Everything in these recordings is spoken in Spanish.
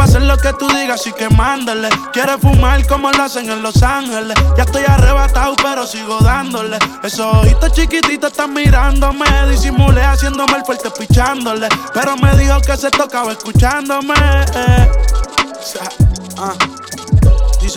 pa' hacer lo que tú digas, así que mándale. Quiere fumar como lo hacen en Los Ángeles. Ya estoy arrebatado, pero sigo dándole. Esos ojitos chiquititos están mirándome. Disimulé haciéndome el fuerte pichándole, pero me dijo que se tocaba escuchándome. Dice: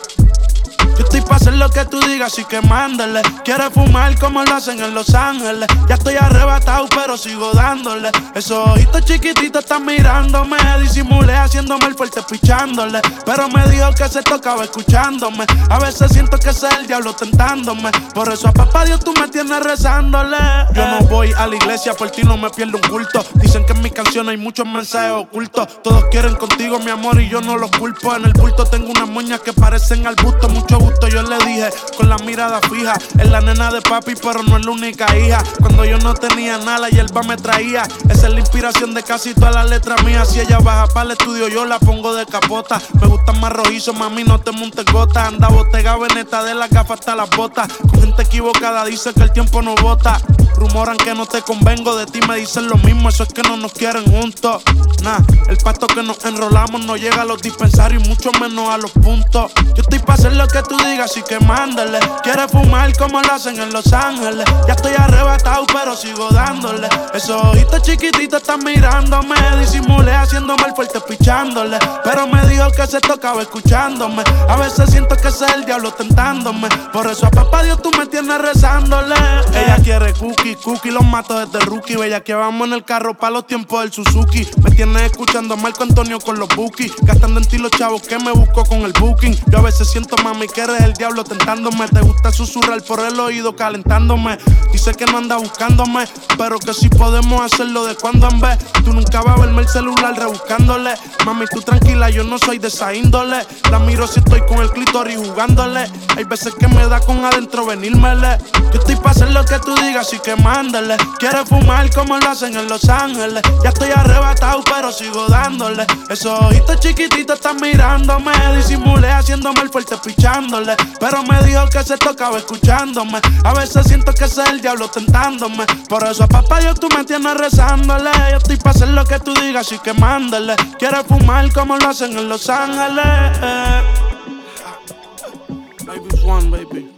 yo estoy pa' hacer lo que tú digas, así que mándale. Quiere fumar como lo hacen en Los Ángeles. Ya estoy arrebatado, pero sigo dándole. Esos ojitos chiquititos están mirándome. Disimulé haciéndome el fuerte pichándole, pero me dijo que se tocaba escuchándome. A veces siento que es el diablo tentándome. Por eso a papá Dios tú me tienes rezándole. Yo no voy a la iglesia, por ti no me pierdo un culto. Dicen que en mis canciones hay muchos mensajes ocultos. Todos quieren contigo, mi amor, y yo no los culpo. En el bulto tengo unas moñas que parecen al busto. Mucho gusto yo le dije, con la mirada fija. Es la nena de papi, pero no es la única hija. Cuando yo no tenía nada, y hierba me traía. Esa es la inspiración de casi todas las letras mías. Si ella baja para el estudio, yo la pongo de capota. Me gustan más rojizos, mami, no te montes gotas. Anda botega, veneta, de las gafas hasta las botas. Con gente equivocada dice que el tiempo no vota. Rumoran que no te convengo, de ti me dicen lo mismo. Eso es que no nos quieren juntos. Nah, el pacto que nos enrolamos no llega a los dispensarios y mucho menos a los puntos. Yo estoy pa' hacer lo que tú digas, así que mándale. Quiere fumar como lo hacen en Los Ángeles. Ya estoy arrebatado, pero sigo dándole. Esos ojitos chiquititos están mirándome. Disimulé haciéndome el fuerte pichándole, pero me dijo que se tocaba escuchándome. A veces siento que es el diablo tentándome. Por eso a papá Dios tú me tienes rezándole. Ella quiere cookie, los mato desde rookie. Bella que vamos en el carro pa' los tiempos del Suzuki. Me tienes escuchando a Marco Antonio con los bookies. Gastando en ti los chavos que me busco con el booking. Yo a veces siento, mami, que eres el diablo tentándome. Te gusta susurrar por el oído calentándome. Dice que no anda buscándome, pero que sí podemos hacerlo de cuando en vez. Tú nunca vas a verme el celular rebuscándole. Mami, tú tranquila, yo no soy de esa índole. La miro si estoy con el clítoris jugándole. Hay veces que me da con adentro venírmele. Yo estoy pa' hacer lo que tú digas, así que mándale. Quiere fumar como lo hacen en Los Ángeles. Ya estoy arrebatado, pero sigo dándole. Esos ojitos chiquititos están mirándome. Disimulé haciéndome el fuerte pichándole, pero me dijo que se tocaba escuchándome. A veces siento que es el diablo tentándome. Por eso a papá Dios tú me tienes rezándole. Yo estoy pa' hacer lo que tú digas, así que mándale. Quiere fumar como lo hacen en Los Ángeles. Baby one, baby.